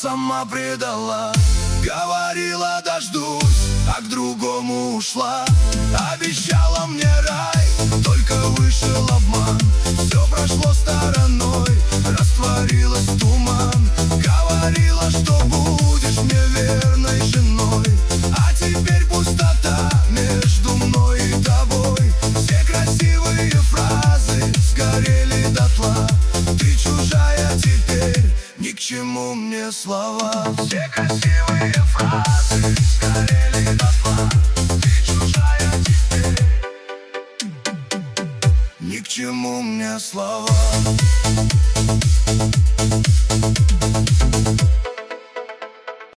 сама предала. Говорила дождусь, а к другому ушла. Обещала мне рай, только выше